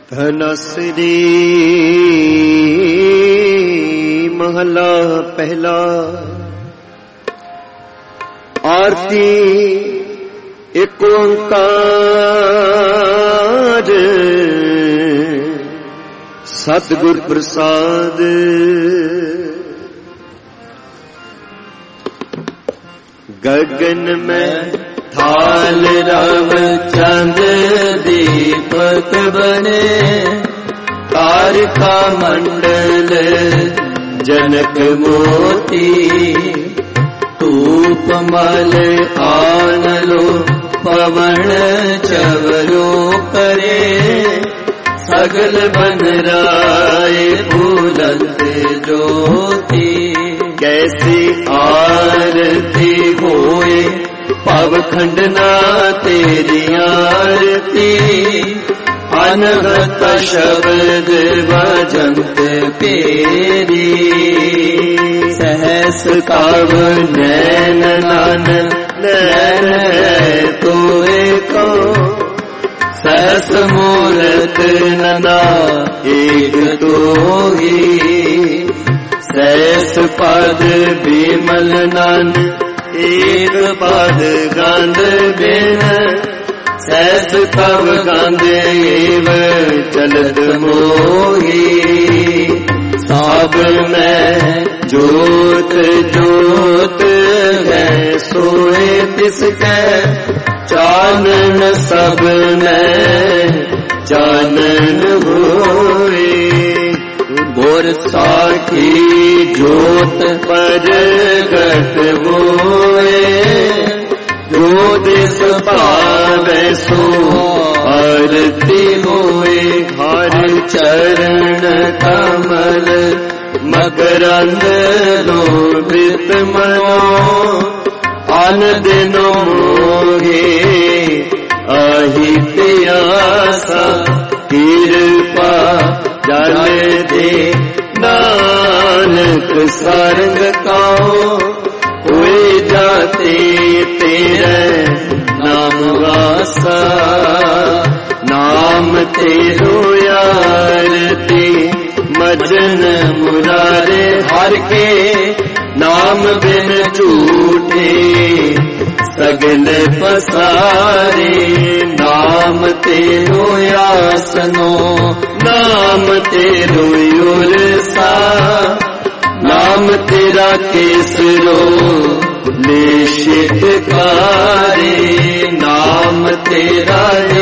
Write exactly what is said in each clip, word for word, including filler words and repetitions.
धनश्री महला पहला। आरती एक ओंकार सतगुर प्रसाद। गगन में थाल रव चंद दीपक बने, तारका मंडल जनक मोती। धूप मल आनलो पवन चवरो करे, सगल बन राय फूलत ज्योति। कैसी आरती होए पव खंडना तेरी आरती, अनहत शब्द भजंत पेरी। सहस कव नैन नान नैन तोए को, सहस मूरत नना एक तो ही। सहस पद विमल नन एक पद गंध बिन, सहस कव गंध एव चलत मोही। सब में जोत जोत है सोए तिसकै, चानन सब में चानन होए। गोर साखी जोत परगट होए, जो दिस पावे सो आरती होए। हर चरण कमल मकरंद लोभित मनो, आन दिनो मोहे आहि प्यासा। कृपा जल दे नानक सरंग काओ, कोई जाते तेरे नाम वासा। नाम तेरो आरती मजन मुरारे, हर के नाम बिन झूठे सगल पसारे। नाम तेरो आसनो नाम तेरो उरसा, नाम तेरा केसरो निशितकारे। नाम तेरा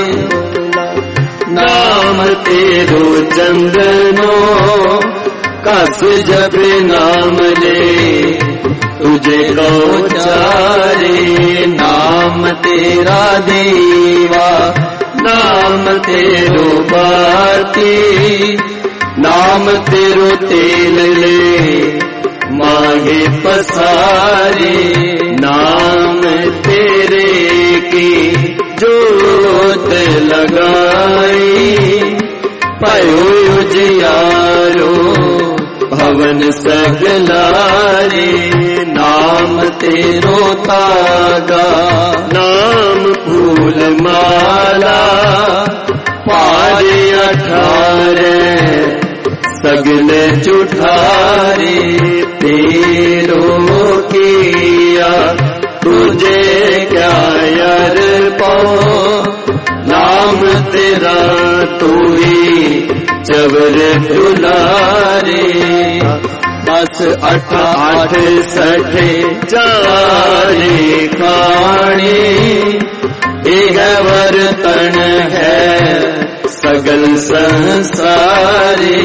नाम तेरो चंदनो, कस जब नाम ले तुझे को चारे। नाम तेरा देवा नाम तेरो बाती, नाम तेरो तेल ले मांगे पसारे। नाम तेरे की जोत लगाई, पयो उजियारो भवन सगलारे। नाम तेरो तागा नाम फूल माला, पारे अठारे सगल चुठारे। तेरो किया तुझे क्या यार पाओ, नाम तेरा तू ही चवर दुलारे। दस अठ आठ सठे चारे खाणी, एक वर्तन है सगल संसारे।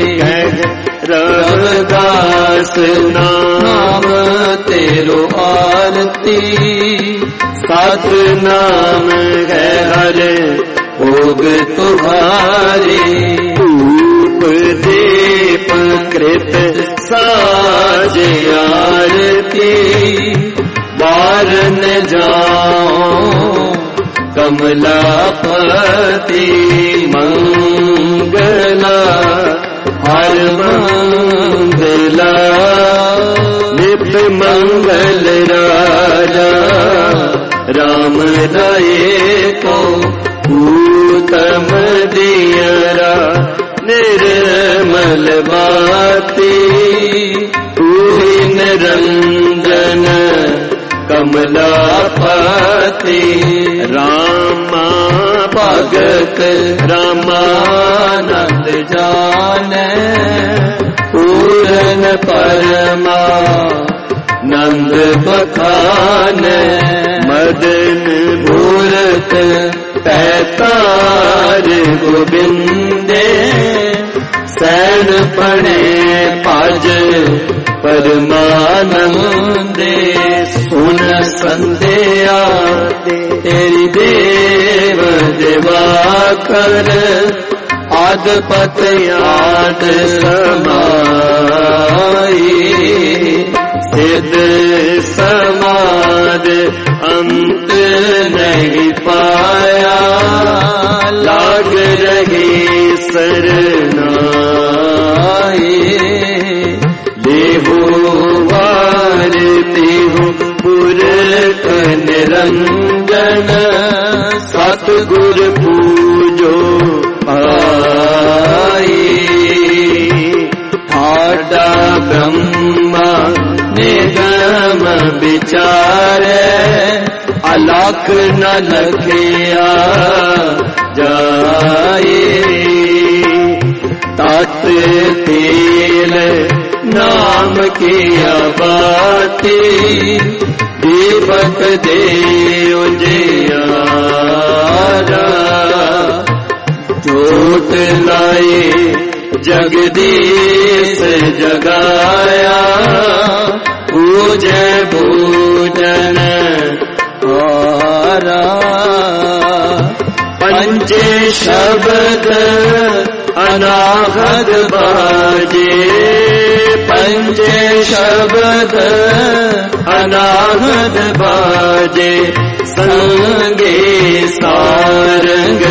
रविदास नाम तेरो आरती, सात नाम है हर भोग तुम्हारे। धूप दीप कृत साज आरती, बारन जाओ कमलापति। मंगला हर मंगला नित्य मंगल राजा, राम राये को पूतम दियरा। कमलापति रामा भगत रामानंद जाने पूरन परमा नंद बखान मदन मूरत पैतार गोविंदे सैन पणे पाज परमानंदे सुन संध्या तेरी देव देवा कर आदपत याद समाई सिद्ध समाद अंत नहीं पाया लाग रही सरनाई लेहु वार देहु पुरख निरंजन सतगुर पूजो आई आडा ब्रह्मा निगम विचारे अलख न लखिया जाए तत तेल नाम किया बाती दीपक दे उजियारा जोत लाए जगदीश जगाया पूजे पूजन हारा पंचे शब्द अनाहत बाजे पंचे शब्द अनाहत बाजे संगे सारंग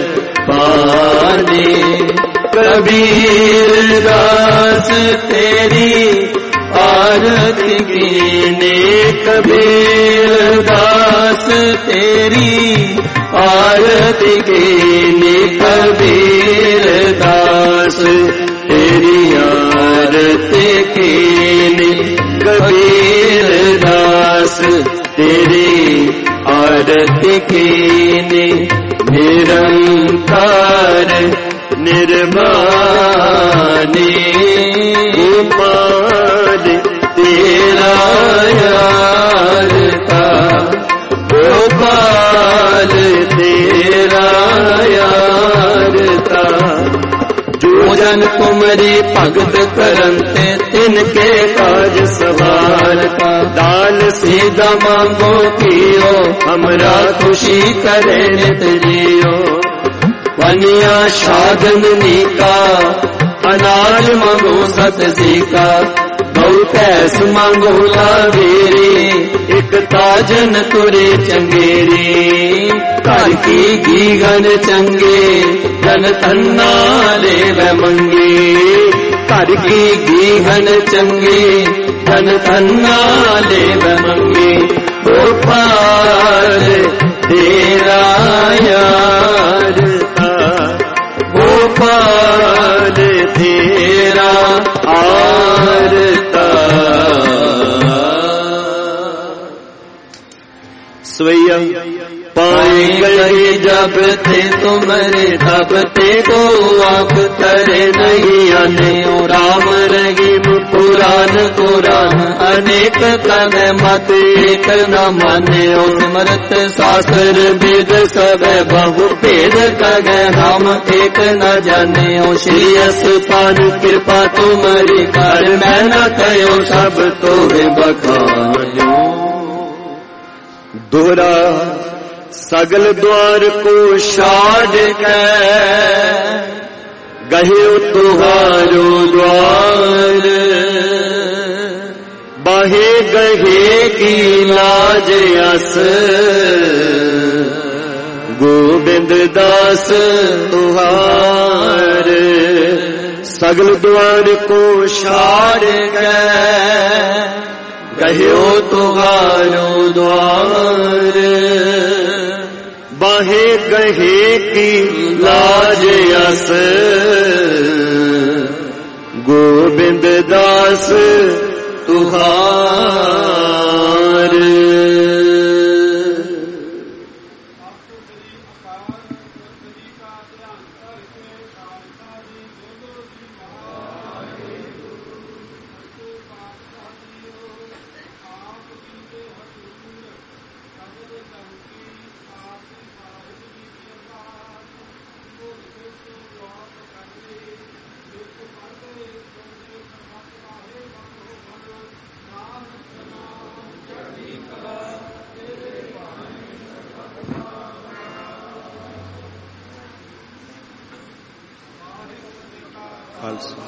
पाने कबीर दास तेरी आरती कीने कबीर दास तेरी आरती कीने कबीर दास तेरी आरती कीने कबीर दास तेरी आरती कीने निरंकार निर्मानी गोपाल तेरा यार था गोपाल तेरा यार था जो जन तुमरी भगत करते तिनके काज सवारता दान सीधा मांगो कियो हमरा खुशी करे नित जियो बनिया शागननी का अनाज मांगो सत जी का बहुत ऐस मांगो लावेरी एक ताजन तुरे चंगेरी घर की गीगन चंगे जन तन्ना ले वह मंगे घर की गीगन चंगे जन तन्ना ले वह मंगे गोपाल तेरा यार गोपाल तेरा आरता स्वयं पाए गए जब थे तुम्हारे तब ते को आप करे नहीं आने राम रहीम पुराण पुराण अनेक तन मत एक न माने सिमरत शास्त्र वेद सब बहु भेद तग हम एक न जाने श्री अस्पान कृपा तुम्हारी कर मैं न कहो सब तो बखानो दोहरा सगल द्वार को छाड़ के गहे तुहारो द्वार बाहे गहे की लाज अस गोविंद दास तुहार सगल द्वार को छाड़ के गयो तुहारो द्वार बाहे गहे की लाज अस गोविंद दास तुहार ਖਾਲਸਾ।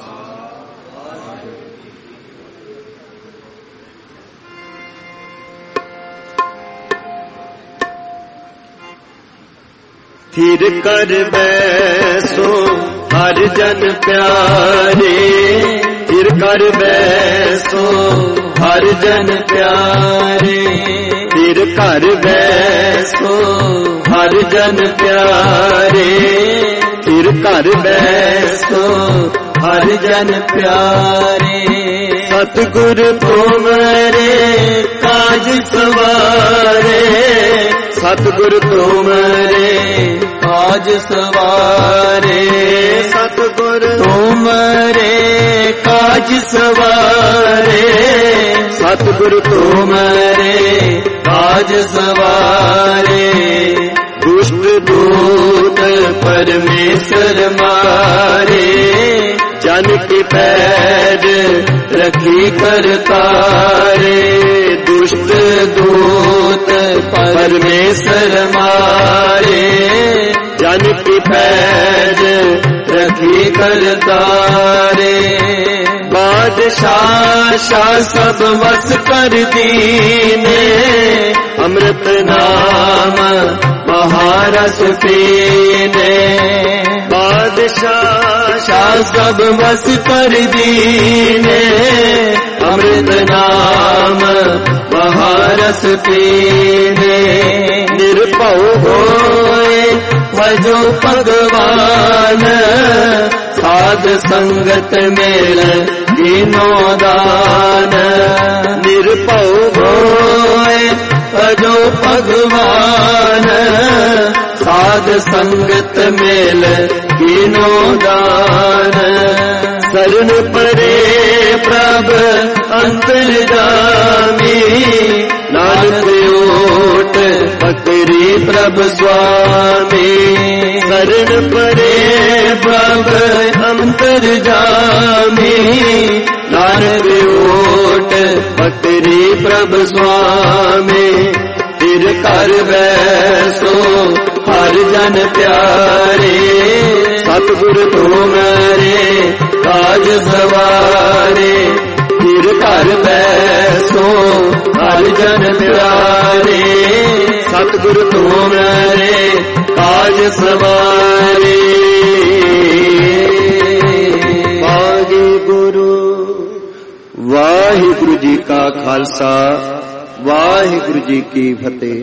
ਥਿਰ ਕਰ ਬੈਸੋ ਹਰ ਜਨ ਪਿਆਰੇ, ਥਿਰ ਕਰ ਬੈਸੋ ਹਰ ਜਨ ਪਿਆਰੇ, ਥਿਰ ਕਰ ਬੈਸੋ ਹਰ ਜਨ ਪਿਆਰੇ, ਥਿਰ ਕਰ ਬੈਸੋ ਹਰ ਜਨ ਪਿਆਰੇ। ਸਤਿਗੁਰ ਤੁਮਰੇ ਕਾਜ ਸਵਾਰੇ, ਸਤਿਗੁਰ ਤੁਮਰੇ ਕਾਜ ਸਵਾਰੇ, ਸਤਿਗੁਰ ਤੁਮਰੇ ਕਾਜ ਸਵਾਰੇ, ਸਤਿਗੁਰ ਤੁਮਰੇ ਕਾਜ ਸਵਾਰੇ। ਦੁਸ਼ਟ ਦੂਤ ਪਰਮੇਸ਼ਰ ਮਾਰੇ, ਜਨ ਕੀ ਪੈਜ ਰਖੀ ਕਰਤਾਰੇ। ਦੁਸ਼ਟ ਦੂਤ ਪਰਮੇਸ਼ਰ ਮਾਰੇ, ਜਨ ਕੀ ਪੈਜ ਰਖੀ ਕਰਤਾਰੇ। ਬਾਦਸ਼ਾਹ ਸ਼ਾਹ ਸਭ ਵਸ ਕਰ ਦੀਨੇ, ਅੰਮ੍ਰਿਤ ਨਾਮ ਮਹਾਰਸ ਪੀਨੇ। ਬਾਦਸ਼ਾਹ ਸ਼ਾਹ ਸਭ ਵਸ ਕਰ ਦੀਨੇ, ਅੰਮ੍ਰਿਤ ਨਾਮ ਮਹਾਰਸ ਪੀਨੇ। ਨਿਰਭਉ ਹੋਏ ਭਜੋ ਭਗਵਾਨ, ਸਾਧ ਸੰਗਤ ਮੇਲ ਦੀਨੋ ਦਾਨ। ਨਿਰਭਉ ਹੋਏ ਭਜੋ ਭਗਵਾਨ, ਸਾਧ ਸੰਗਤ ਮੇਲ ਦੀਨੋ ਦਾਨ। ਸਰਨ ਪਰੇ ਪ੍ਰਭ ਅੰਤਰਜਾਮੀ, ਨਾਨਕ ਓਟ ਪਕਰੀ ਪ੍ਰਭ ਸੁਆਮੀ। ਸਰਨ ਪਰੇ ਪ੍ਰਭ ਅੰਤਰਜਾਮੀ, ਨਾਨਕ ਓਟ ਪਕਰੀ ਪ੍ਰਭ ਸੁਆਮੀ। ਤਿਰ ਕਰ ਬੈਸੋ ਹਰ ਜਨ ਪਿਆਰੇ, ਸਤਿਗੁਰ ਤੁਮਰੇ ਕਾਜ ਸਵਾਰੇ। ਤਿਰ ਕਰ ਬੈਸੋ ਹਰ ਜਨ ਪਿਆਰੇ, ਸਤਿਗੁਰ ਤੁਮਰੇ ਕਾਜ ਸਵਾਰੇ। ਵਾਹਿਗੁਰੂ ਵਾਹਿਗੁਰੂ ਜੀ ਕਾ ਖਾਲਸਾ, ਵਾਹਿਗੁਰੂ ਜੀ ਕੀ ਫਤਿਹ।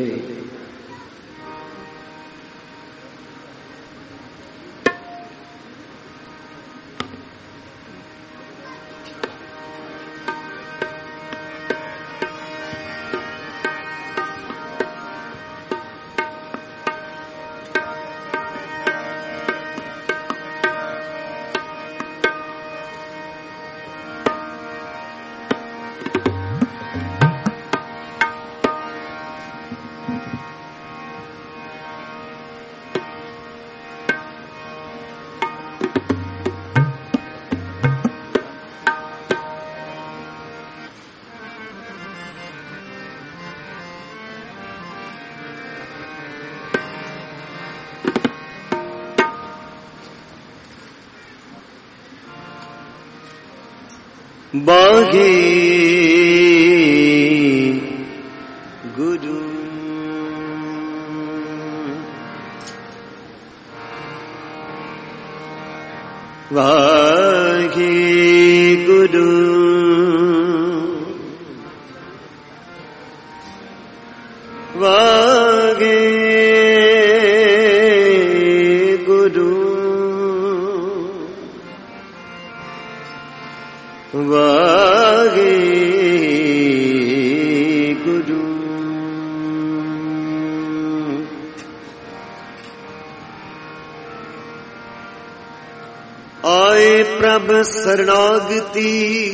ਬਾਗੇ ਗੁਰੂ ਵਾਗੇ ਗੁਰੂ ਵਾਗੇ ਗੁਰੂ ਵਾਗੇ ਗੁਰੂ। ਆਏ ਪ੍ਰਭ ਸਰਨਾਗਤੀ,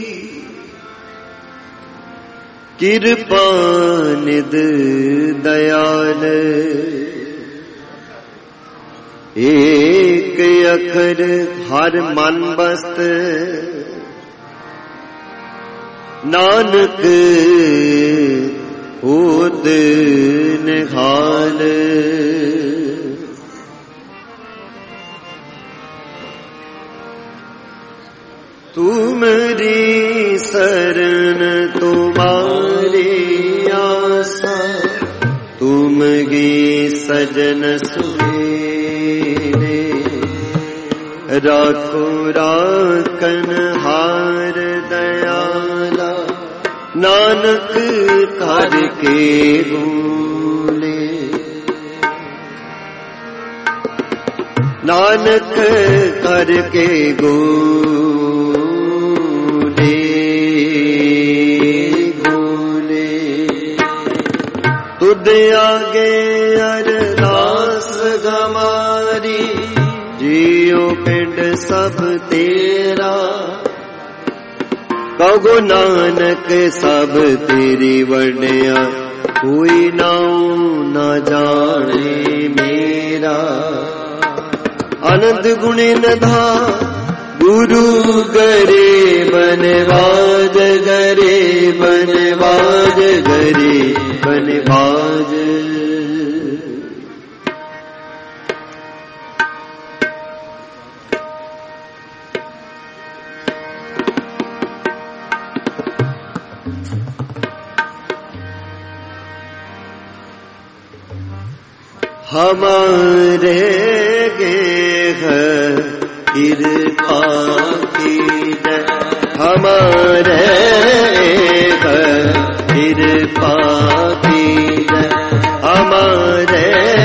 ਕਿਰਪਾ ਨਿਧ ਦਇਆਲ। ਏਕ ਅਖਰ ਹਰ ਮਨ ਬਸਤ, ਨਾਨਕ ਹੋਤ ਨਿਹਾਲ। तुमरी शरण तुम्हारी आशा, तुमगी सजन सुहेरे। राखो राखन हार दयाला, नानक कर के बोले। नानक कर के गोले गोले। तुद आगे अरदास गमारी, जियो पिंड सब तेरा। कहो नानक सब तेरी वंडिया, कोई नाऊ न जाने मेरा। आनंद गुणे नधा गुरु गरे, बनवाज गरे बनवाज गरे बनवाज। हमारे गेह कृपा कीजय, हमारे कृपा कीजय, हमारे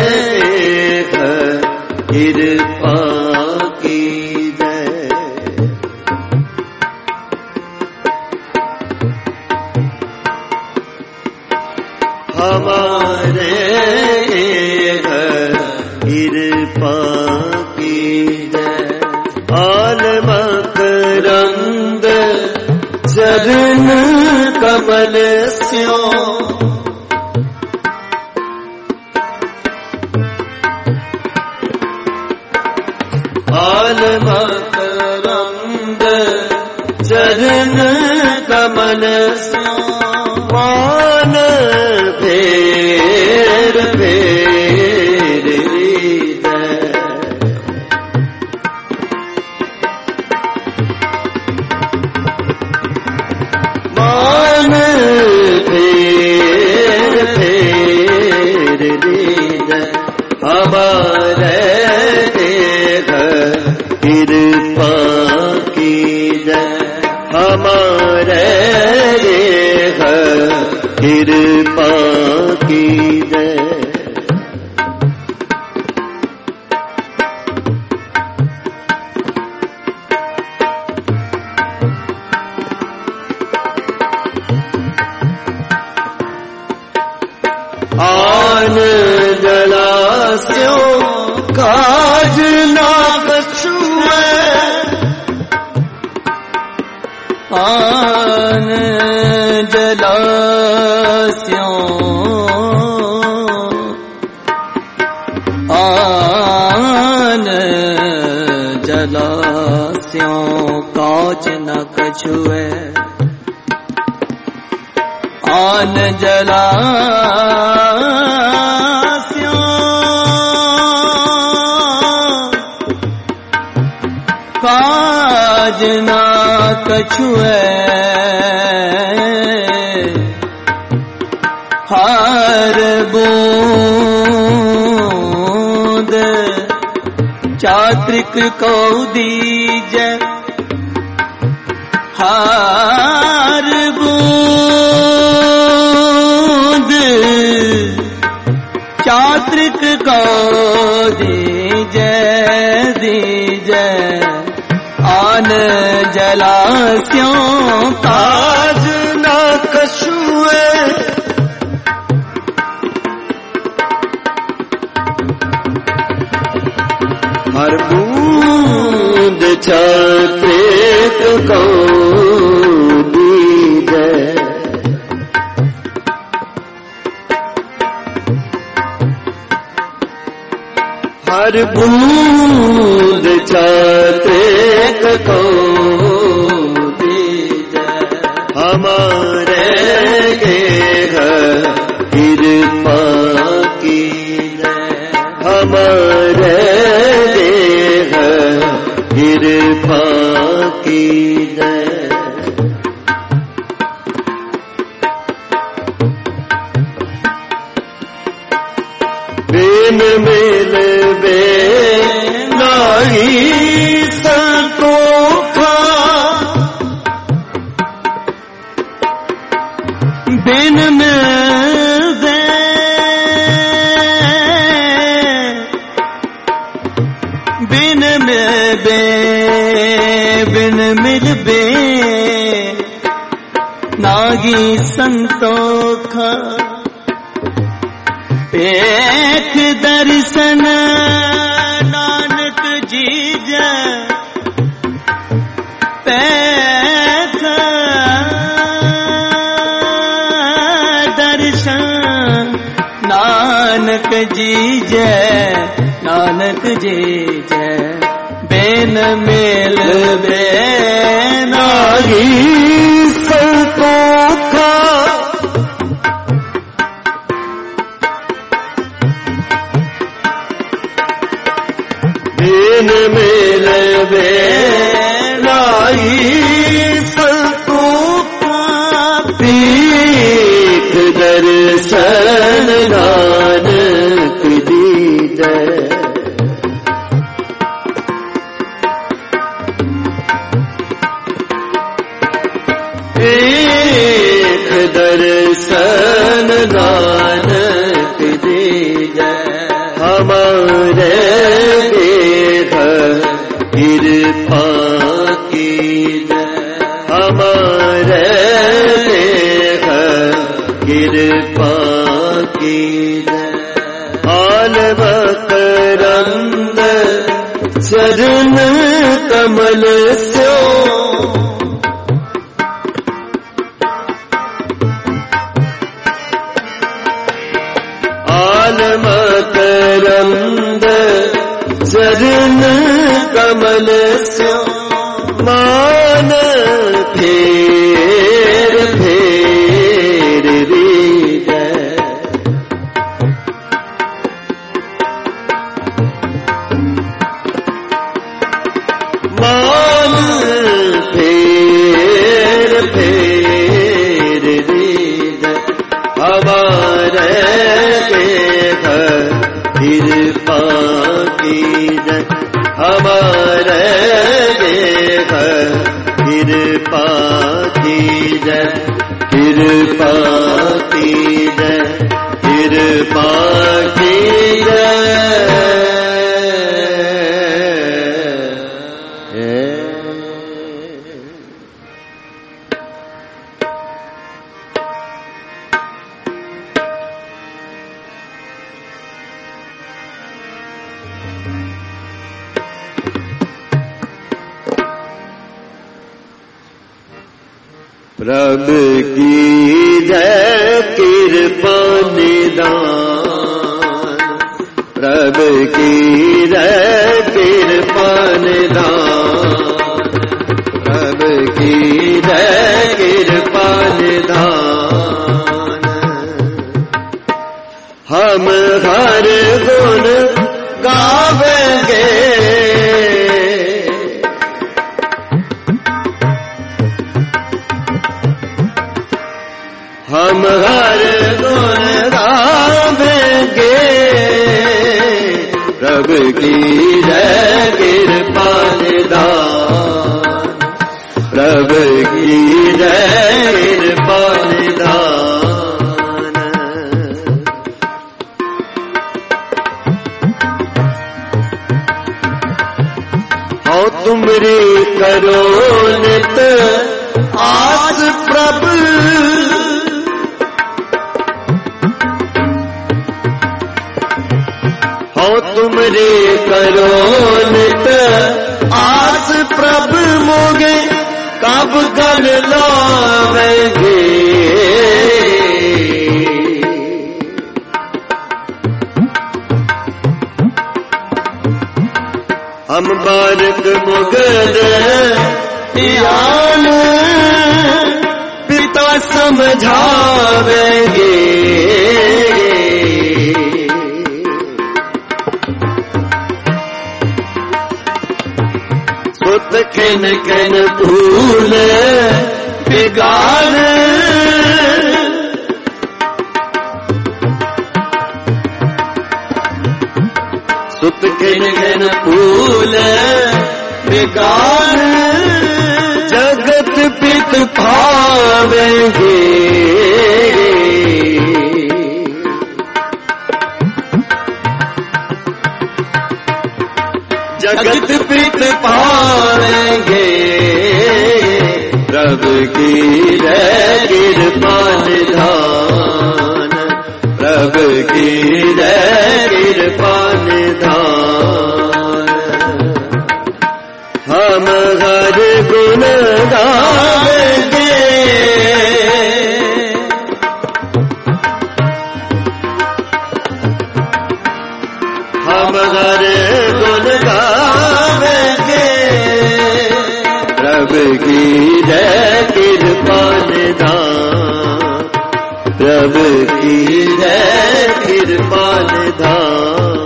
कृपा कीजय। हमारे कृपा कीजय। आलम करंद चरण कमल स्यो, आलम करंद चरण कमल स्यो। मान फेर फेर हमारे कृपा कीजय, हमारे कृपा कीजय। आन जलास्यों काज ना कछुए, आन जलास्यों आन जलास्यों काज न कछुए। आन जलास्यों काज ना कछुए। हर बूंद चात्रिक को दीजै, हर बूंद चात्रिक को दीजै दीजै। आन जलास्यों काज ना कछुए, हर बूंद चात्रिक को दीजै। हर बूंद चात्रिक को दीजै। हमारे कृपा कीजै, हमारे कृपा कीजय। बिन मिलबे नाही संतोखा, बिन मिलबे बिन मिलबे बिन मिलबे नागी संतोखा। पेख दर्शन नानक जीजै, पेख दर्शन नानक जीजै, नानक जीजै। बिन मिलबे नागी संतोखा, बिन मिलबे नागी संतोखा। पीठ दर्शन नानक दीजै, पीठ दर्शन नानक दीजै। हमारे कृपा कीजै, हमारे कृपा कीजै। हाल मकरंद चरण कमल स्यो, हाल मकरंद चरण कमल स्यो। मान फेर फेर रीजै, मान फेर फेर रीजै। हमारे कृपा कीजै, हमारे कृपा कीजै, कृपा कीजै, कृपा कीजै। प्रभु कीजै कृपा निदान, प्रभु कीजै कृपा निदान, प्रभु कीजै कृपा निदान। हम हर गुण गावेंगे, हम हर गुण गावेंगे। प्रभु कीजै कृपा निदान, प्रभु कीजै कृपा निदान। हो तुमरी करो नित आस प्रभु, हो तुमरे करो नित आस प्रभु मोगे। कब गल लावेंगे, हम बारक मुगल यान पिता समझावेंगे। सुत खिन खिन फूल बिगाड़ सुत खिन खिन फूल बिगाड़ जगत पित भावेंगे जगत पित पावेंगे प्रभु की जय कृपा निधान प्रभु की जय कृपा निधान हम हर गुण गावेंगे हम हर गुण गावेंगे प्रभु की जय कृपा निधान प्रभु की जय कृपा निधान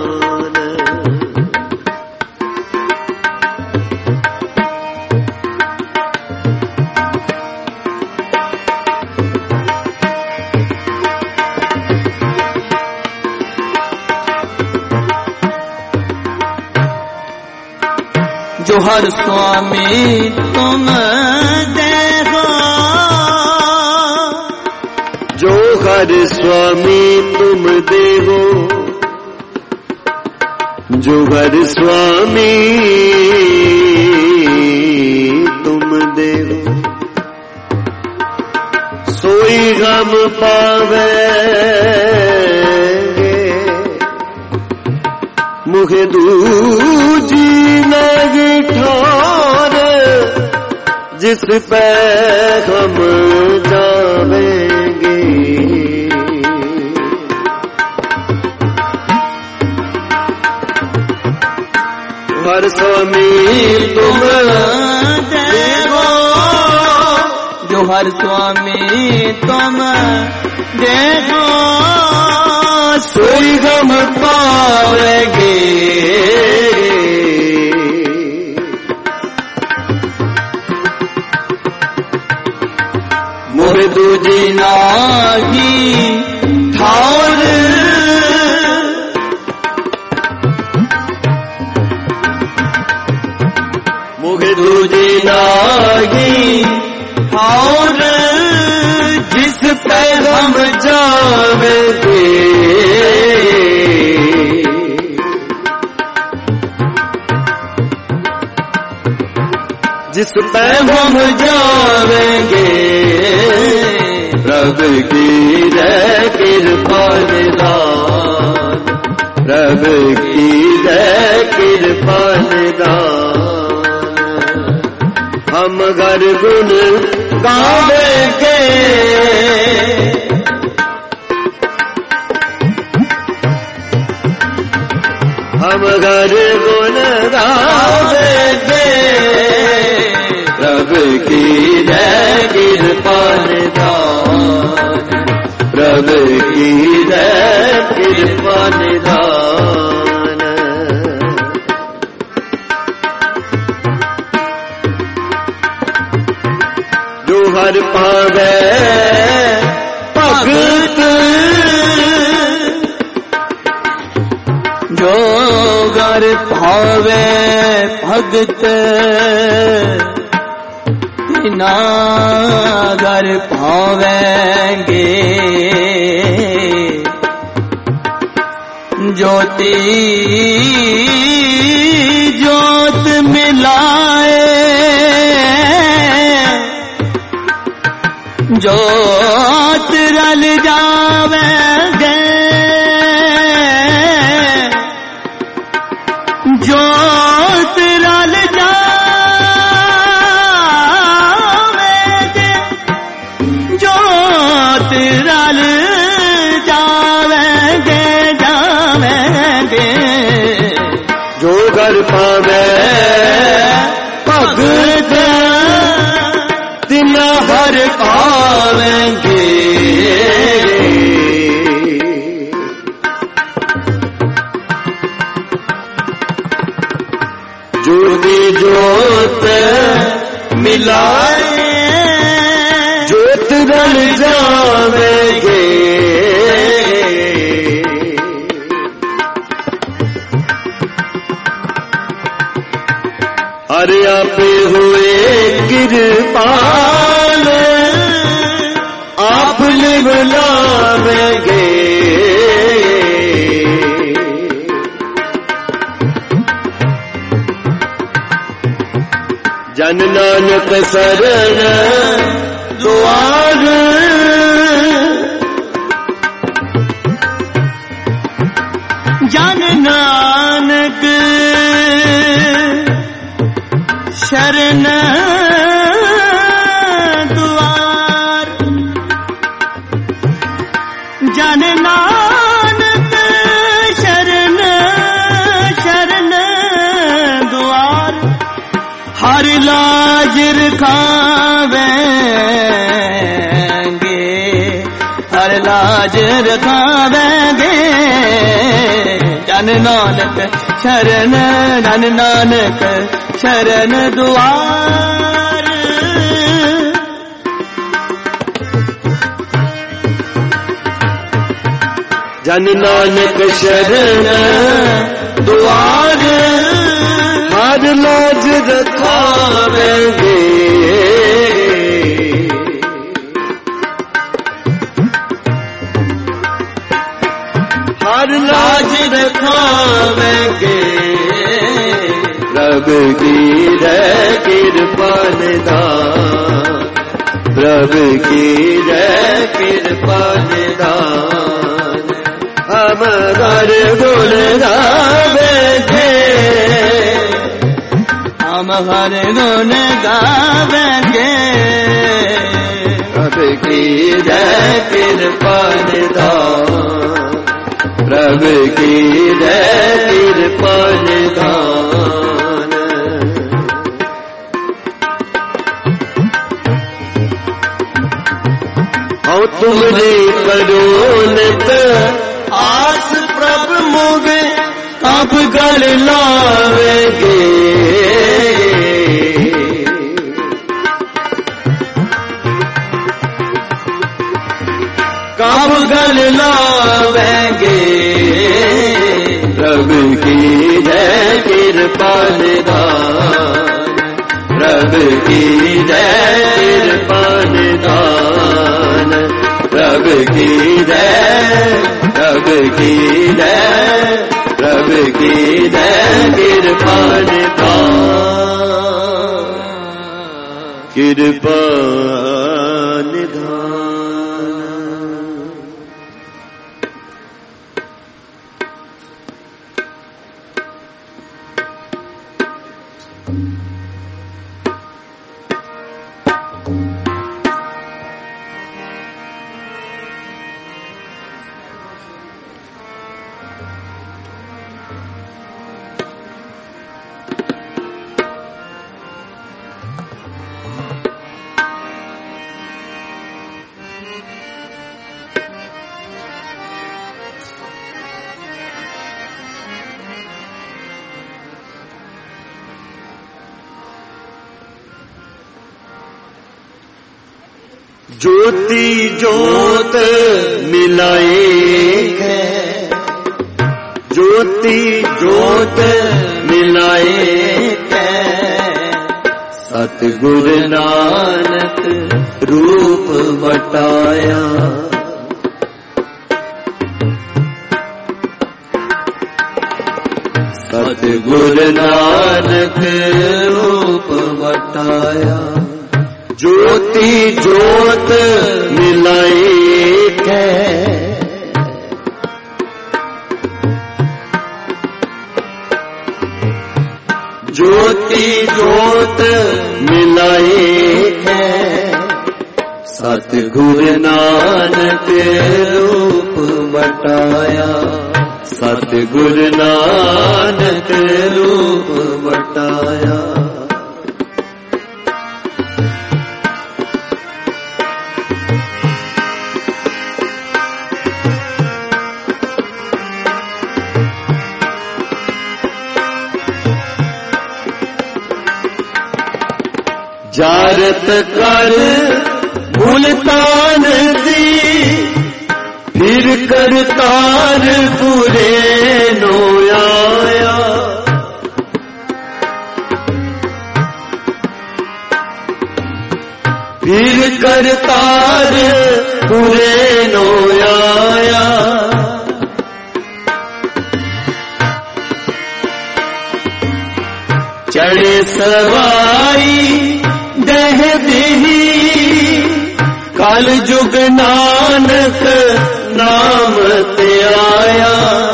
जो हर स्वामी तुम देखो जो हर स्वामी तुम देवो जो हर स्वामी तुम देवो सोई गम पावेंगे मुझे दूजी लगी ठोर जिस पे हम जावेंगे हर स्वामी तुम देखो जो हर स्वामी तुम देखो सोई गम पावेंगे मोर दूजी नागी ठार मुझे दूजी नागी ठार जिस पे हम जावेंगे जिस पे हम जावेंगे प्रभु की जय कृपा निधान प्रभु की जय कृपा निधान हम घर गुण गावेंगे हम घर गुण गावेंगे प्रभु की जय कृपा निधान प्रभु की जय कृपा निधान जो हर पावे भगत जो घर पावे भगत ना घर पावेंगे ज्योति ज्योत मिलाए ज्योत रल जावेंगे ज्योत रल जावेंगे ज्योत रल जावेंगे जावेंगे जो घर पावे भगत दिन हर पावेंगे ज्योति ज्योत मिलाए ज्योत रल जावेंगे। अरे आप हुए कृपाल आप लिवलावेंगे। जन नानक शरण द्वार जन नानक शरण द्वार जन नानक शरण शरण द्वार हर लाज रखावेंगे हर लाज रखावेंगे। जन नानक शरण जन नानक शरण द्वार जन नानक शरण द्वार हर लाज रखावेंगे। हर लाज रखावेंगे। प्रभु की जय कृपा निधान प्रभु की जय कृपा निधान हम हर गुण गावेंगे हम हर गुण गावेंगे। प्रभु की जय कृपा निधान प्रभु की जय कृपा निधान। और तुमने करोनत आस प्रभु मोगे अब गल लावेंगे। कब गल लावेंगे। प्रभु की जय कृपा निधान प्रभु की जय कृपा निधान प्रभु की जय प्रभु की जय प्रभु की जय कृपा निधान कृपा निधान। ज्योति ज्योत मिलाए है ज्योति ज्योत मिलाए है सतगुरु नानक रूप बटाया। सतगुरु नानक रूप बटाया। ज्योति ज्योत मिलाई है ज्योति ज्योत मिलाई है सतगुरु नानक रूप बटाया। सतगुरु नानक रूप बटाया। जारत कर मुल्तान दी फिर करतार पूरे नो आया। फिर करतार पूरे नो आया। चढ़े सवाई दह दी काल जुग नानक नाम ते आया।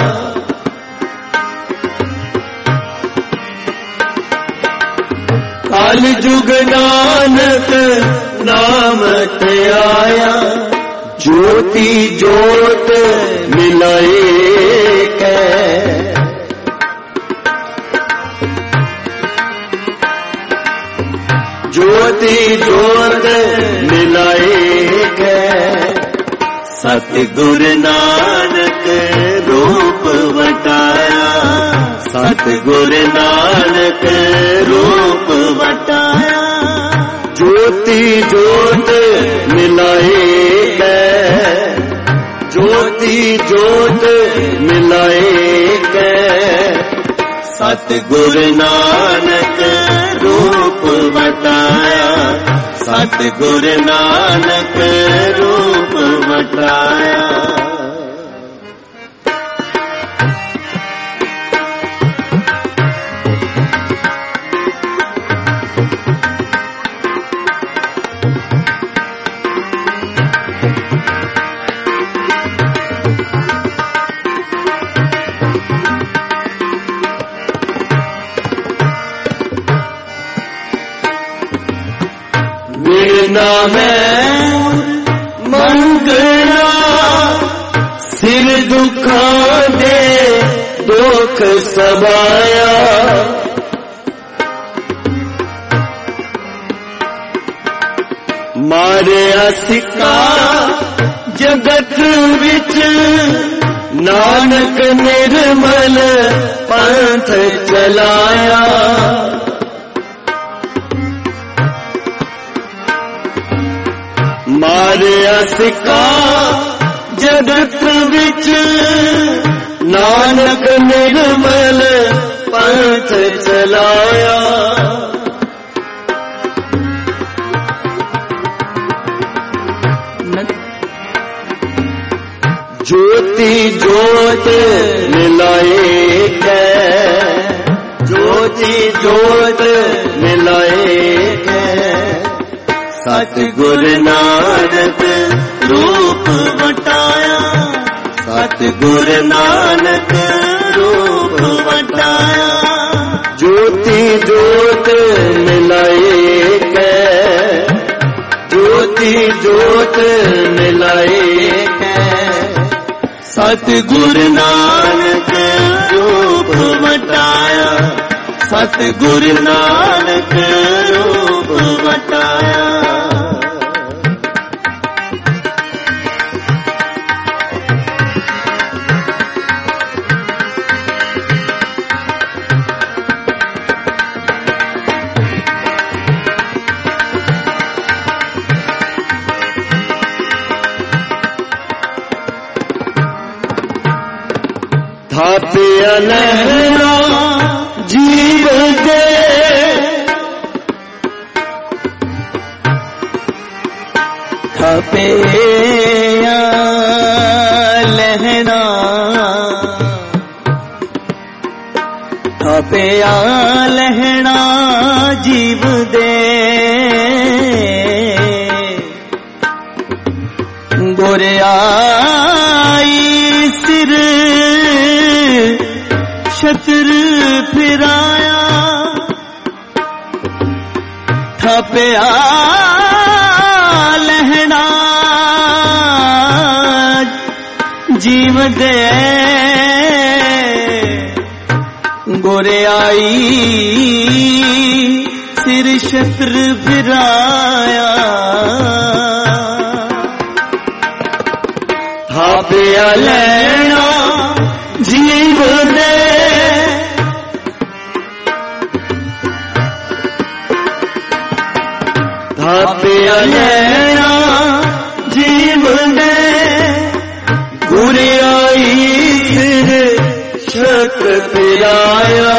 काल जुग नानक नाम ते आया। ज्योति जोत मिलाए कै ज्योति जोत मिलाए कै सतगुर नानक रूप वटाया। सतगुर नानक रूप वटाया। ज्योति जोत मिलाए कै ज्योति जोत मिलाए कै सतगुर नानक रूप वटाया। सतगुर नानक रूप वटाया। बिना मैं मंगना सिर दुखा दे दुख सबाया। मारिया सिक्का जगत विच नानक निर्मल पंथ चलाया। मारिया सिक्का जगत विच नानक निर्मल पंथ चलाया। ज्योति जोत मिलाए कै ज्योति जोत मिलाए कै सतगुर नानक रूप वटाया। सतगुर नानक रूप वटाया। ज्योति जोत मिलाए कै ज्योति जोत मिलाए कै सतगुर नानक रूप वटाया। सतगुर नानक रूप वटाया। थापिया लहरा जीव दे थापिया लहरा थापिया लहरा जीव दे गोरियाई सिर छत्र फिराया। थपया लहना जीव दे गोरियाई सिर छत्र फिराया। थापया लहना जीव दे आपे नैना जीवने गुर आई सिर शक फिराया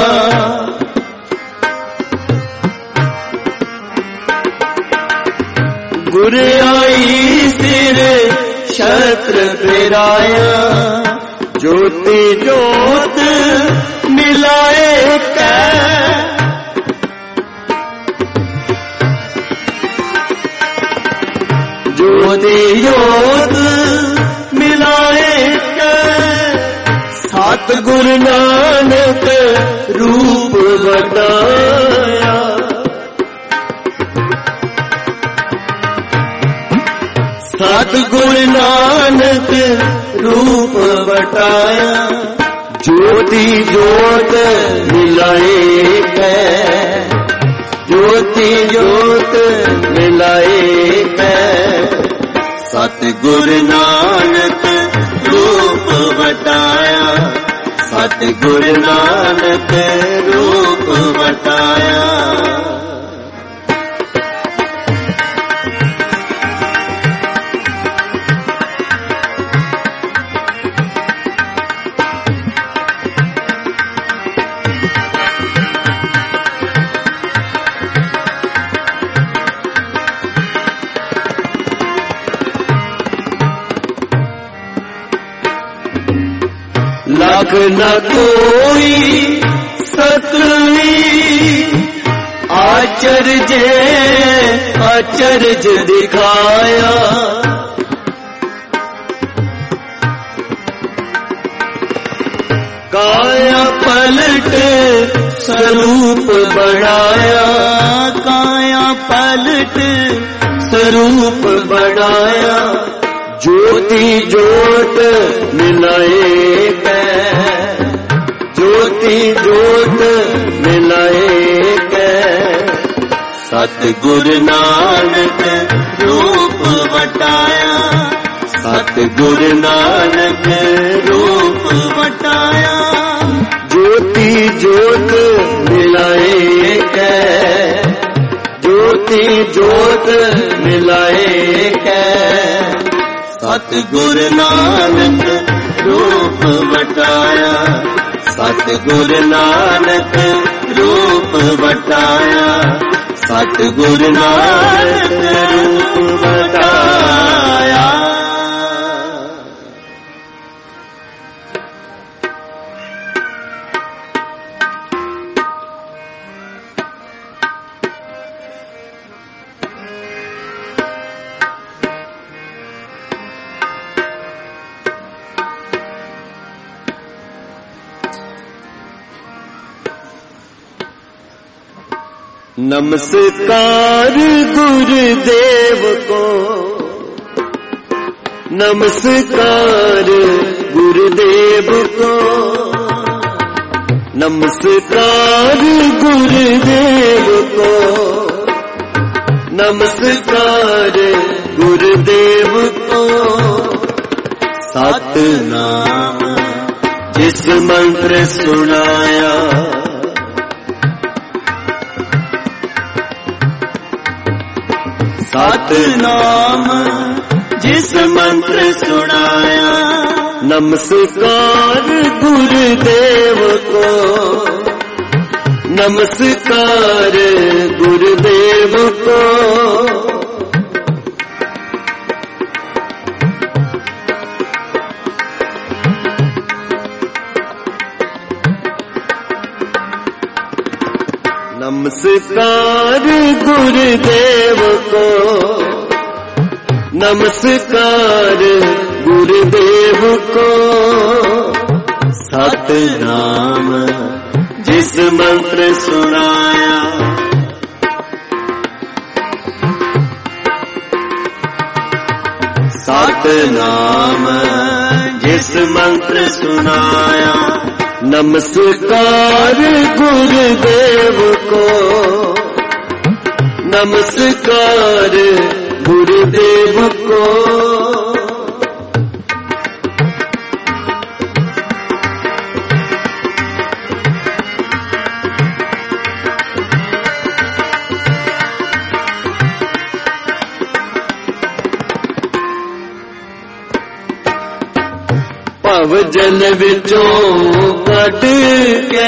गुर आई सिर शस्त्र फिराया ज्योति ज्योत मिलाए कै ज्योति ज्योत मिलाए कै सतगुरु नानक रूप बताया सतगुरु नानक रूप बताया ज्योति ज्योत मिलाए कै ज्योति ज्योत मिलाए कै सतगुरु नानक रूप बताया सतगुरु नानक रूप बताया लख न कोई सतवी आचर्य आचर्य दिखाया काया पलट स्वरूप बढ़ाया काया पलट स्वरूप बढ़ाया ज्योति ज्योत मिलाए कै ज्योति ज्योत मिलाए कै सतगुरु नानक रूप बताया सतगुरु नानक रूप बताया ज्योति ज्योत मिलाए कै ज्योति ज्योत मिलाए कै सतगुरु नानक रूप बताया सतगुरु नानक रूप बताया सतगुरु नानक रूप बताया नमस्कार गुरुदेव को नमस्कार गुरुदेव को नमस्कार गुरुदेव को नमस्कार गुरुदेव को सतनाम जिस मंत्र सुनाया सतनाम जिस मंत्र सुनाया नमस्कार गुरुदेव को नमस्कार गुरुदेव को नमस्कार गुरुदेव को नमस्कार गुरुदेव को सतनाम जिस मंत्र सुनाया सतनाम जिस मंत्र सुनाया नमस्कार गुरुदेव को नमस्कार गुरुदेव को भव जल विचों कट के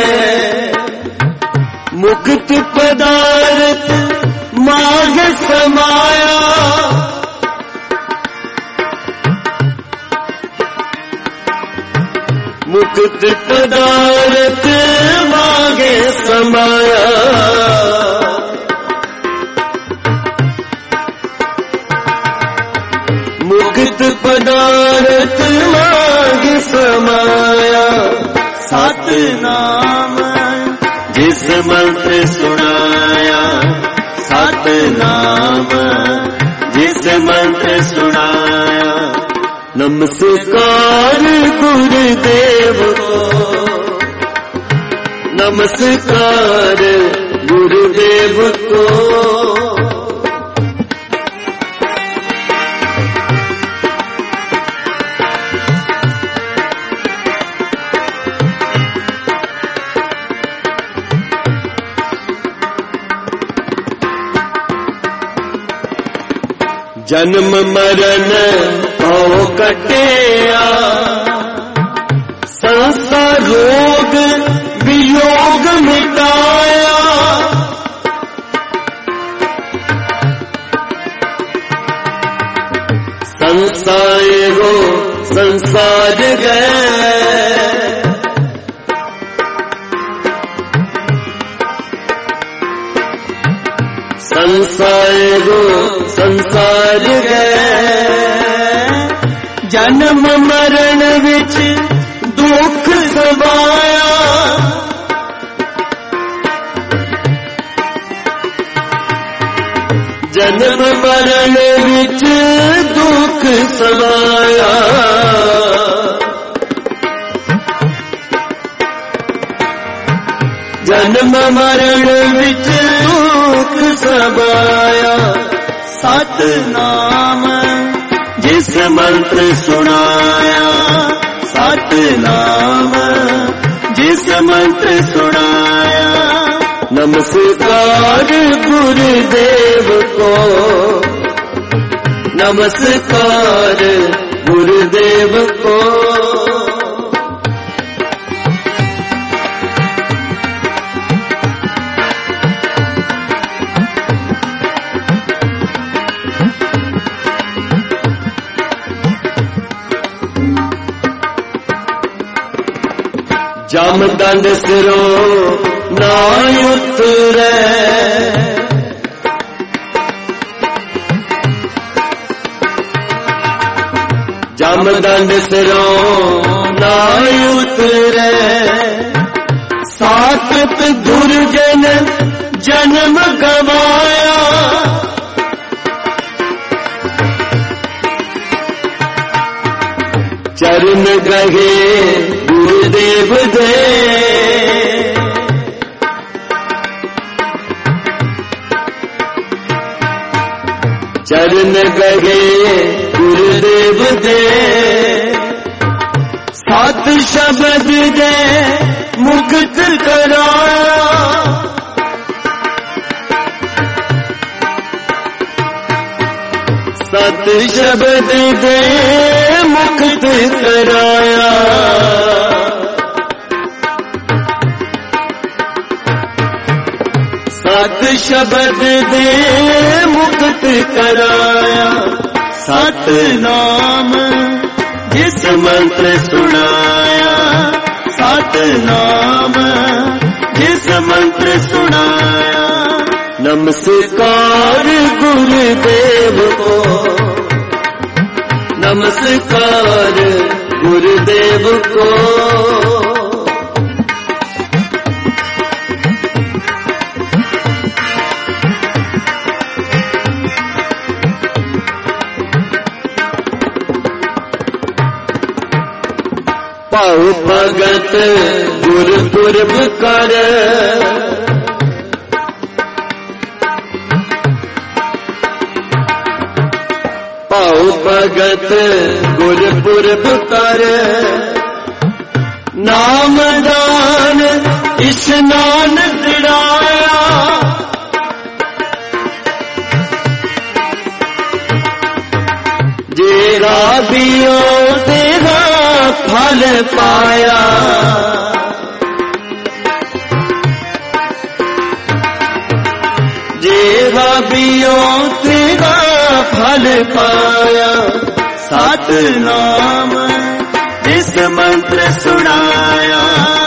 मुक्त पदार्थ माघ समाया। मुक्त पदार्थ माघे समाया। मुक्त पदार्थ माघे समाया। सतनाम जिस मंत्र सुनाया। सतनाम जिस मंत्र सुनाया। नमस्कार गुरुदेव को। नमस्कार गुरुदेव को। जन्म मरण को कटिया। संसार रोग वियोग मिटाया। संसार रो संसार गए। संसारो संसार गए। जन्म मरण विच दुख सवाया। जन्म मरण विच दुख सवाया। जन्म मरण विच दुख सवाया। सतनाम जिस मंत्र सुनाया। सतनाम जिस मंत्र सुनाया। नमस्कार गुरुदेव को। नमस्कार गुरुदेव को। जम दंड सिरों ना उतरे। जम दंड सिरों ना उतरे। सात दुर्जन जन्म गवाया। चरण गहे गुरुदेव दे। चरण गहे गुरुदेव दे। सात शब्द दे मुक्त कराया। सत शब्द दे मुक्त कराया। सत शब्द दे मुक्त कराया। सतनाम जिस मंत्र सुनाया। सतनाम जिस मंत्र सुनाया। नमस्कार गुरुदेव को। नमस्कार गुरुदेव को। पाओ भगत गुरपुरब कर। पाओ भगत गुरपुरब कर। नाम दान स्नान दिलाया। जेरा दियो तेरा फल पाया। जेहा बियो तेरा फल पाया। सतनाम जिस मंत्र सुनाया,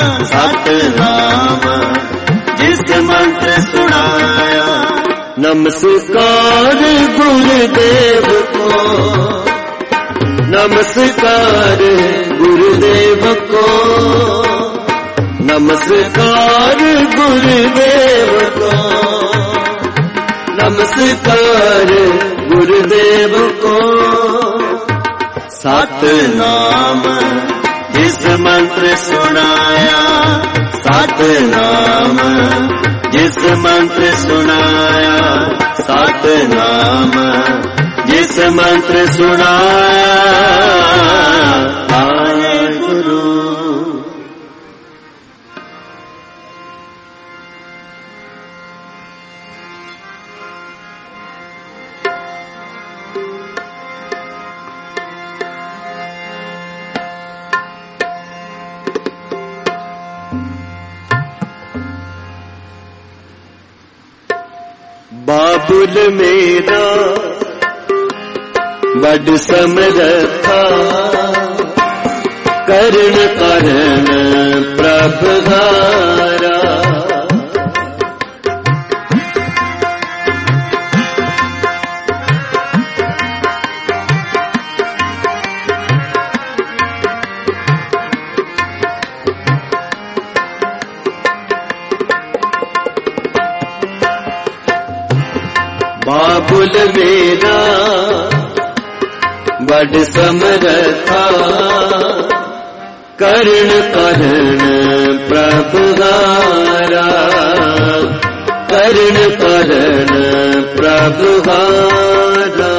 सतनाम जिस मंत्र सुनाया। नमस्कार गुरुदेव को, नमस्कार गुरुदेव को, नमस्कार गुरुदेव को, नमस्कार गुरुदेव को। सतनाम जिस मंत्र सुनाया, सतनाम जिस मंत्र सुनाया, सतनाम जिस मंत्र सुनाया। आए गुरु बाबुल मेरा बड़ समरथा, करण करण प्रभुहारा। बाबुल मेरा बड़ समरथा, करण करण प्रभुहारा, करण करण प्रभुहारा।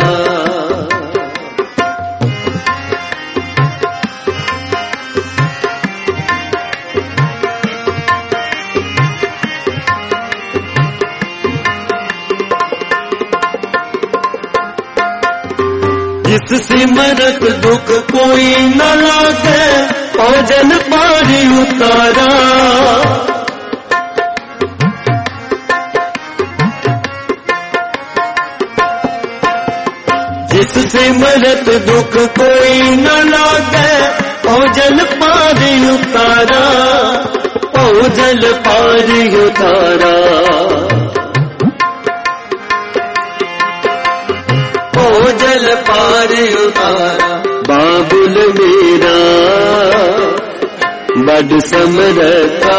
जिस सिमरत दुख कोई न लागे, भोजन पारी उतारा। जिस सिमरत दुख कोई न लागे, भोजन पारी उतारा, भोजन पारी उतारा। जल पार उतारा। बाबुल मेरा बड़ समरथा,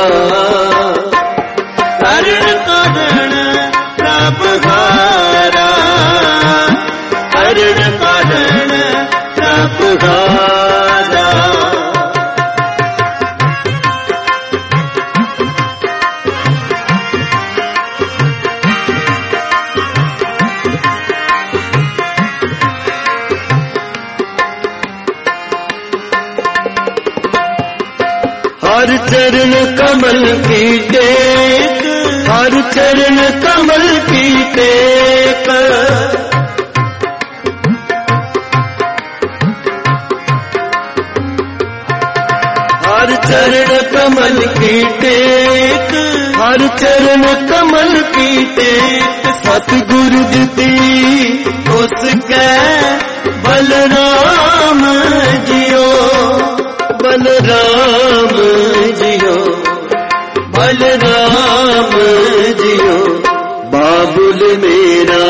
करण करण प्रभुहारा, करण करण प्रभुहारा। हर चरण कमल की टेक, हर चरण कमल की टेक। हर चरण कमल की टेक, हर चरण कमल की टेक। सतगुरु दी उसके बलराम जियो, बलराम जियो, बलराम जियो। बाबुल मेरा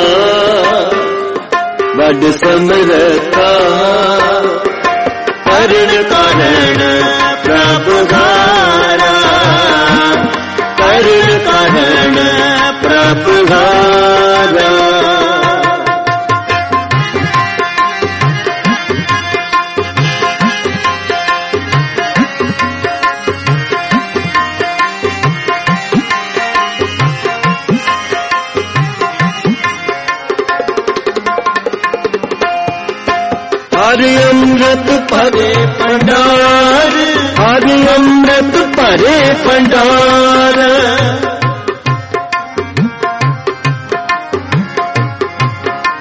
बड़ समरथा, करण करण प्रभुहारा, करण करण प्रभुहारा। हरि अमृत भरे भंडार, हरि अमृत भरे भंडार।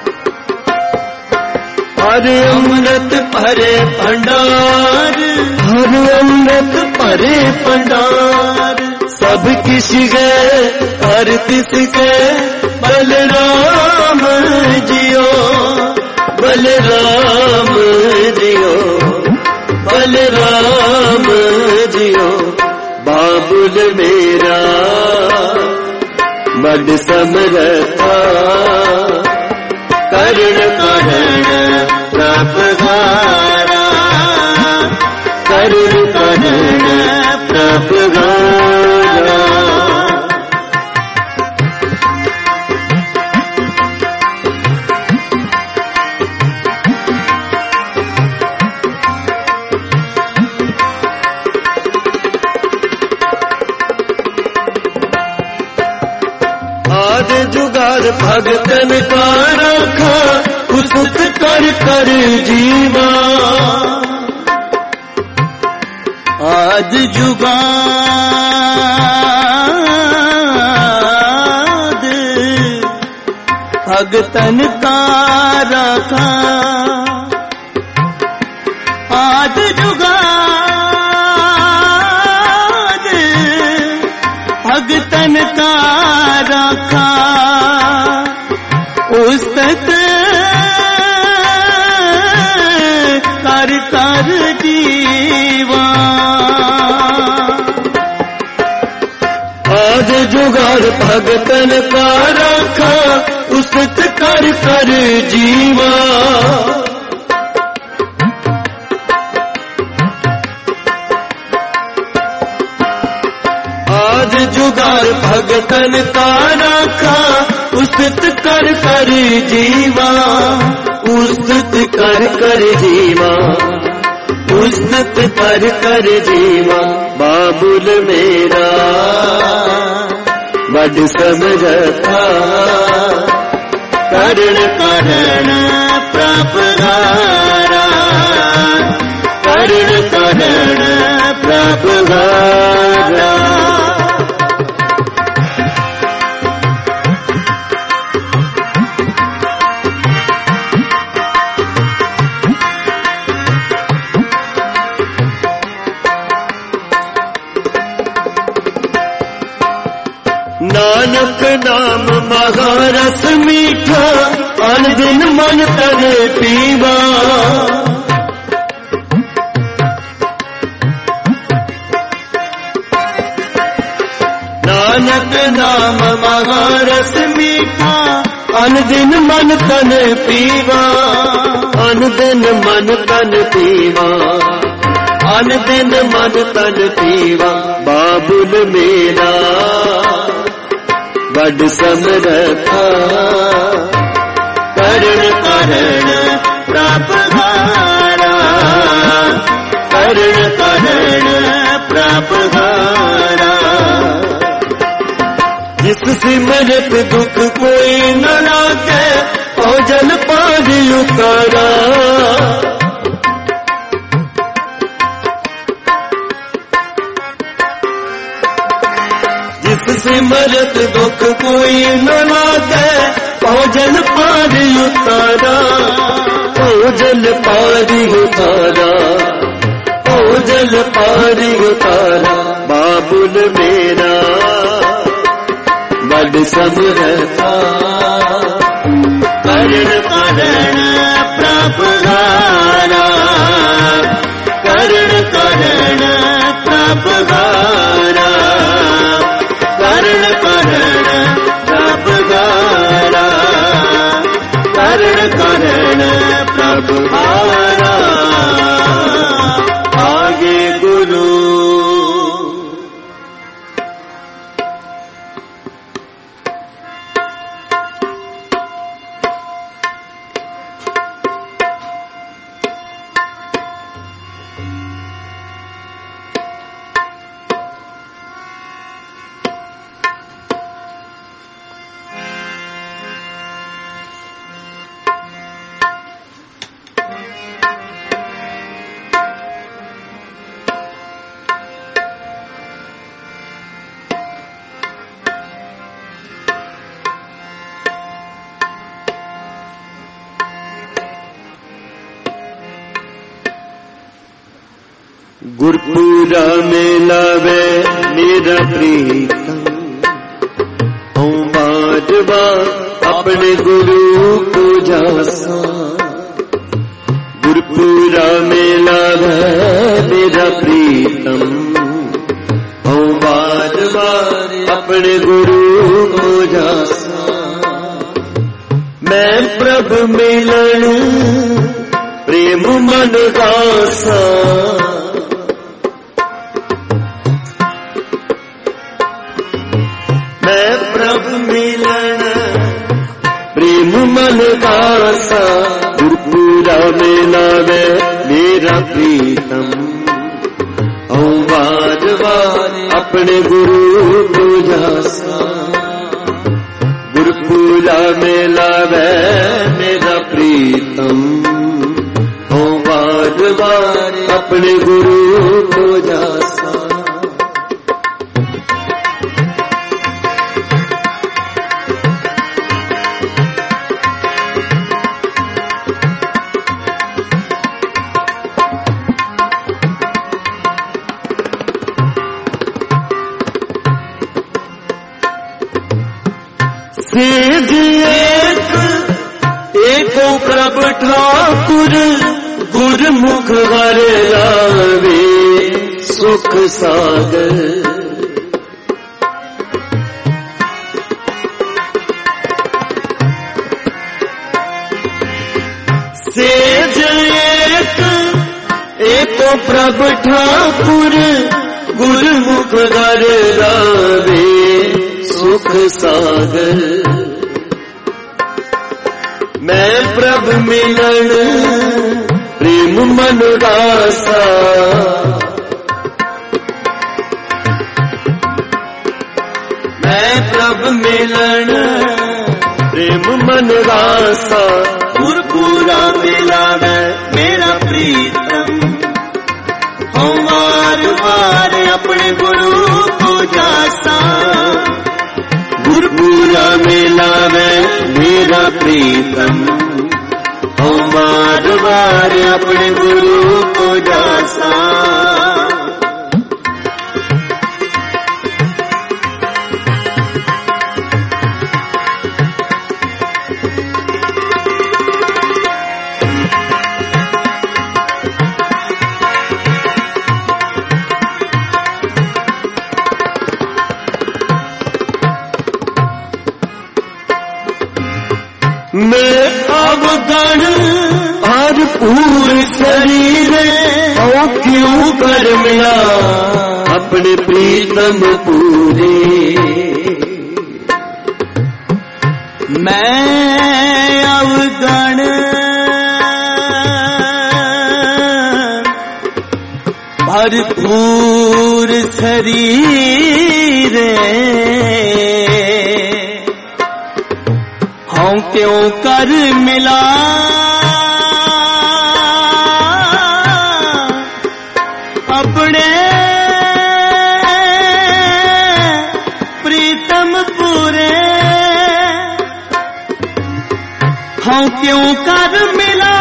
हरि अमृत भरे भंडार, हर अमृत परे पंडार, सब किस गए हर तिस गए, बलराम जियो बलराम जियो बलराम जियो। बाबुल मेरा बड़ समरथा, करुण करण प्रभुहारा, करुण करण प्रभुहारा। जुगार भगतन का रखा, उसत कर कर जीवा। आज जुगाद भगतन का रखा, आज जुगाद भगतन का रखा, उस्तत कर कर जीवा। आज जुगाड़ भगतन का रखा, उस्तत कर कर जीवा। आज जुगाड़ भगतन का रखा, उस्तत कर कर जीवा। उस्तत कर कर जीवा, उस्तत कर कर जीवा। बाबुल मेरा बड़ समरथा, करुण करण प्रभुहारा, करुण करण प्रभुहारा। नानक नाम महारस मीठा, अन दिन मन तन पीवा। नानक नाम महारस मीठा, अन दिन मन तन पीवा। अन दिन मन तन पीवा, अन दिन मन तन पीवा। बाबुल मेरा बड़ समरथा, करुण करण प्रभुहारा, करुण करण प्रभुहारा। जिस सिमरत दुख कोई न लागे, भोजन पानी उतारा। सिमरत दुख कोई न लागे, भोजन पारी उतारा। भोजन पारी उतारा, भोजन पारी उतारा। बाबुल मेरा बड़ समरथा, करुण करण प्रभुहारा, करुण करण प्रभुहारा, करुण करण प्रभुहारा, करुण करण प्रभुहारा। आगे गुरु गुरपुरा में लावे मेरा प्रीतम, हूँ बार बार अपने गुरु को जासा। गुरपुरा में लावे मेरा प्रीतम, हूँ बार बार अपने गुरु को जासा। मैं प्रभु मिलूं प्रेम मन गासा। मैं प्रभु मिलन प्रेम मन गासा। गुरपुरा में लावे मेरा प्रीतम, हूँ बार बार अपने गुरु को जासा। गुरपुरा में लावे मेरा प्रीतम, हूँ बार बार अपने गुरु को जासा। सेज एक एको प्रभु ठाकुर, गुरमुख हर लावे सुख सागर। सेज एक एको प्रभु ठाकुर, गुरमुख हर लावे सुख सागर। मैं प्रभु मिलन प्रेम मन गासा। मैं प्रभु मिलन प्रेम मन गासा। गुरपुरा मिलावे मेरा प्रीतम, हूँ बार बार अपने गुरु को जासा। गुरपुरा में लावे मेरा प्रीतम, हूँ बार बार अपने गुरु को जासा। मैं अवगण भरपूर शरीर, और क्यों कर मिला अपने प्रीतम पूरे। मैं अवगण भरपूर शरीर, हूँ क्यों कर मिला अपने प्रीतम पूरे। हूँ क्यों कर मिला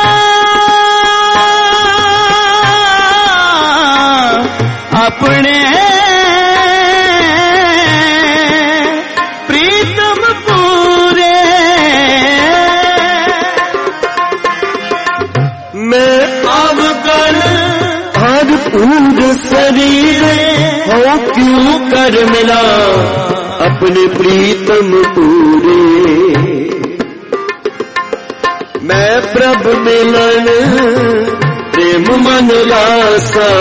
अपने प्रीतम पूरे। मैं अवगण भरपूर शरीर, हो क्यों कर मिला अपने प्रीतम पूरे। मैं प्रभु मिलन प्रेम मन लासा।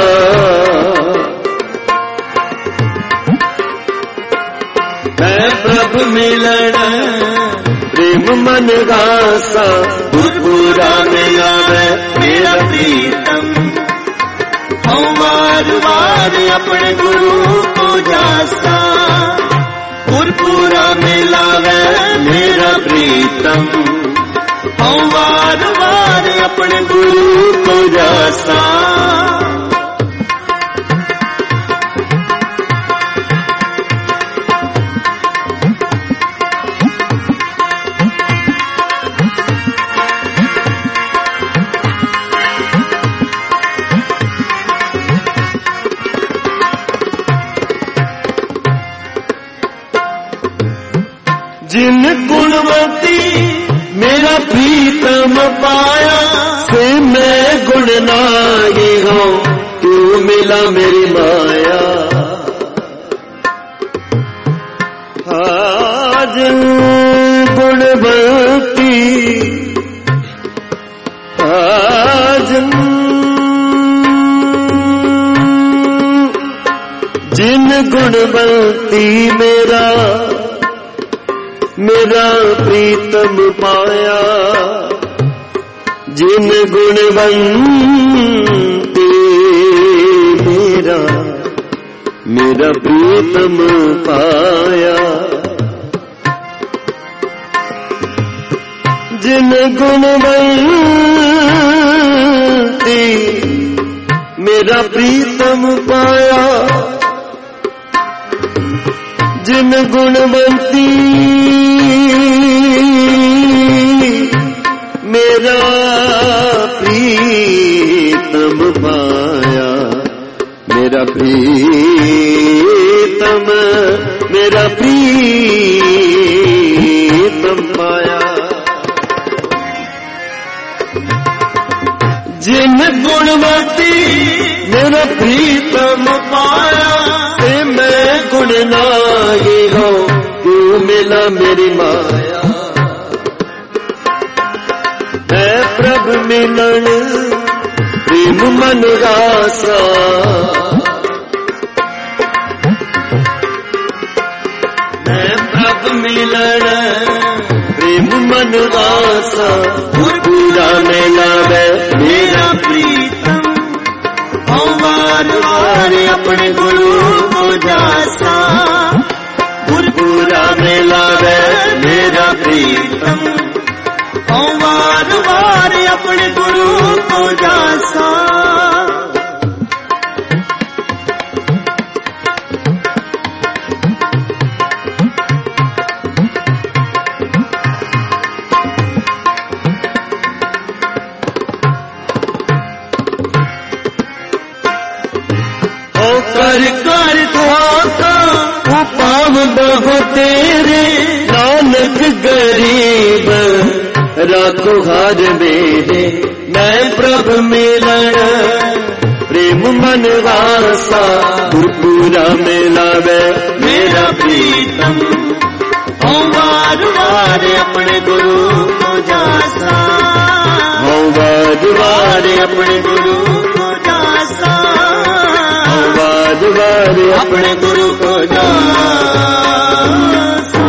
मैं प्रभु मिलन प्रेम मन गासा। गुरपुरा मिलावे मेरा प्रीतम, हूँ बार बार अपने गुरु को जासा। गुरपुरा मिलावे मेरा प्रीतम, हूँ बार बार अपने गुरु को जासा। जिन गुणवती मेरा प्रीतम पाया, से मैं गुण नाही हूँ, तू मिला मेरी माया। जिन गुणवती जिन जिन गुणवती मेरा मेरा प्रीतम पाया, जिन गुणवंती मेरा मेरा प्रीतम पाया, जिन गुणवंती मेरा प्रीतम पाया, जिन गुणवंती मेरा प्रीतम पाया, मेरा प्रीतम मेरा प्रीतम पाया। जिन गुणवती मेरा प्रीतम पाया, ते मैं गुण नाही हूँ, तू मिला मेरी माया। है प्रभ मिलन प्रेम मन रासा, है प्रभ मिलन प्रेम मन रासा, पूरा मेला वे मेरा प्रीतम, वार वार अपने गुरु को जासा, पूरा मेला वे मेरा प्रीतम, वार वार अपने गुरु को जासा। कर कर दुआ वो पाव बहु तेरे, नानक गरीब राखो हार मेरे। मैं प्रभ मिलन प्रेम मन वासा, गुरपुरा मिलावे मेरा प्रीतम, वार वार अपने गुरु को जासा, वार वार अपने गुरु को जासा, वार वार अपने गुरु को जासा।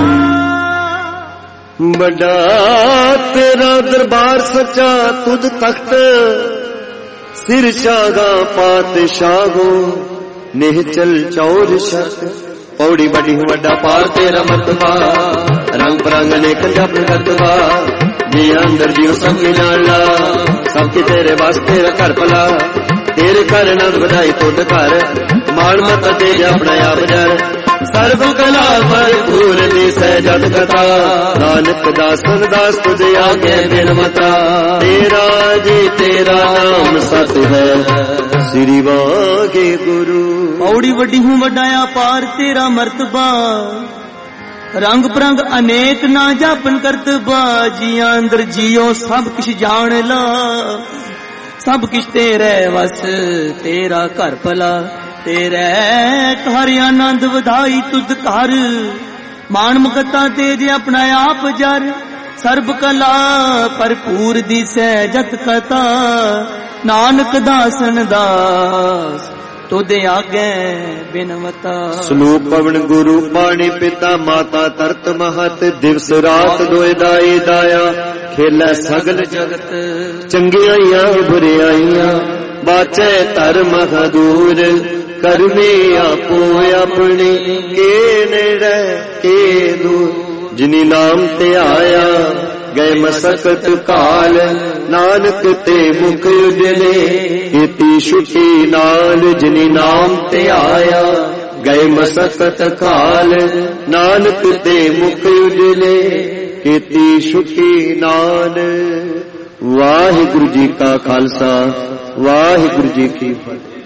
बड़ा तेरा दरबार सच्चा तुझ तख्त, सिर शागा पातशाहो निहचल चौर शर्त। पौड़ी बड़ी वड्डा पार तेरा मर्तबा, रंग बरंग अनेक जप करतबा। जी अंदर जीव सब मिलाला, सबके तेरे वास्ते घर भला। तेरे घर नंद बधाई तुद घर, माण मत दे अपना आप जर। सर्व कला भरपूर दिसै जत कथा, नानक दासन दास तुझे आगे बिन मता। तेरा जी तेरा नाम सत है, श्री वागे गुरु। पौड़ी वड्डी हूँ वड्डाया पार तेरा मर्तबा, रंग परंग अनेक ना जापन करतबा। जिया अंदर जियो सब किश जान ला, सब किश तेरे वस तेरा घर भला। तेरे घर आनंद वधाई तुद घर, मान मुकता तेज अपना आप जर। सर्ब कला भरपूर दिसै जत कथा, नानक दासन दास तुदे आगे बिनवता। सलूक पवन गुरु पाणी पिता माता तरत महत। दिवस रात दोए दाई दाया, खेलै सगल जगत। चंगियाइयां बुरियाइयां बाचे धर्म दूर। करमे आपो अपने के नेड़े के दूर। जिनी नाम ते आया गए मसकत काल, नानक ते मुख उजले इति शुचि नाल। जिनी नाम ते आया गए मसकत काल, नानक ते मुख उजले इति शुचि नाल। वाहिगुरु जी का खालसा, वाहिगुरु जी की फतेह।